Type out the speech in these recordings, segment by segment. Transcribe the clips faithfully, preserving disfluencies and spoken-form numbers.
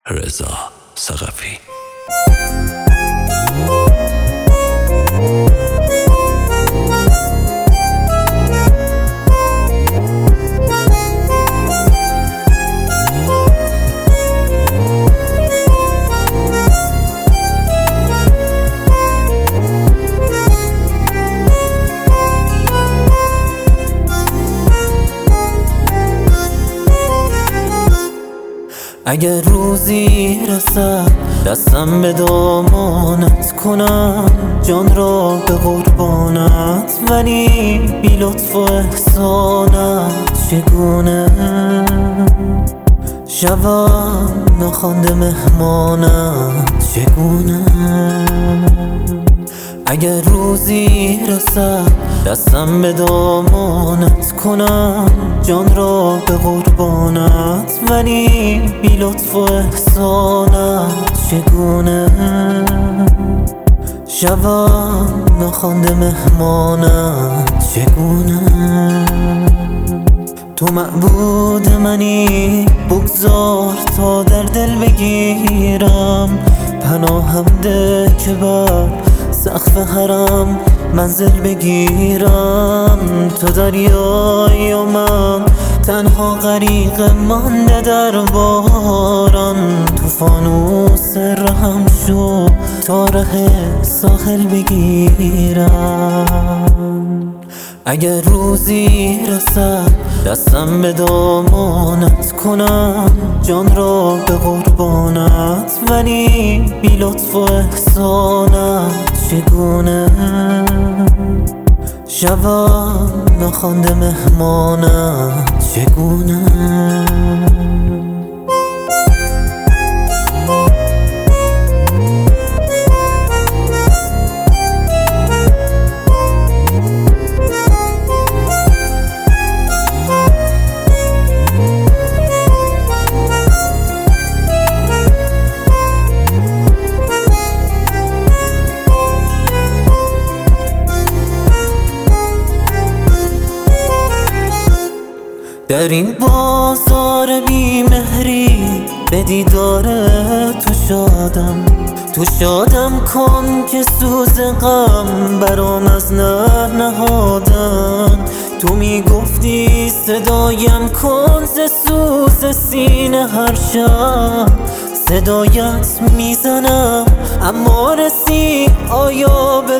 رضا ثقفی. اگر روزی رسد دستم به دامانت کنم جان را به قربانت، ولی بی لطف و احسانت چگونه شوم ناخوانده مهمانت چگونه. اگر روزی رسد دستم به دامانت کنم جان را به قربانت، ولی بی لطف و احسانت چگونه شوم ناخوانده مهمانت چگونه. تو معبود منی بگذار تا در دل بگیرم، پناهم ده که بر سقف حرم منزل بگیرم. تو دریای و من تنها غریق مانده در باران، تو فانوس رهم شو تا ره ساحل بگیرم. اگر روزی رسد دستم به دامانت کنم جان را به قربانت، ولی بی لطف و احسانت چگونه شوم ناخوانده مهمانت چگونه. در این بازار بی مهری به دیدار تو شادم، تو شادم کن که سوز غم برام از نه نهادن. تو میگفتی صدایم کن ز سوز سینه هر شب، صدایت میزنم اما رسی آیا به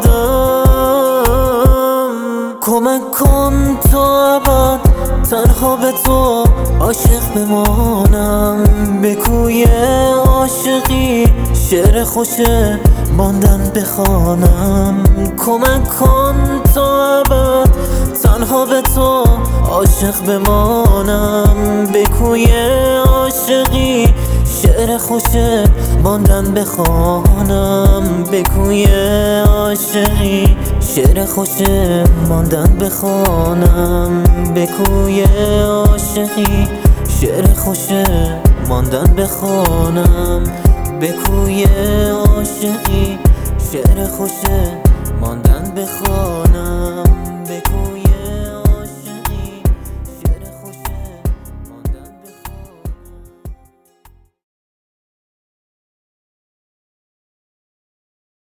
دادم. کمک کن تا ابد تنها به تو عاشق بمانم، به کوی عاشقی شعر خوش ماندن بخوانم. کمک کن تا ابد تنها به تو عاشق بمانم، به کوی عاشقی شعر خوش ماندن بخوانم. به کوی عاشقی شعر خوش ماندن بخوانم، به کوی عاشقی شعر خوش ماندن بخوانم، به کوی عاشقی شعر خوش ماندن بخوانم.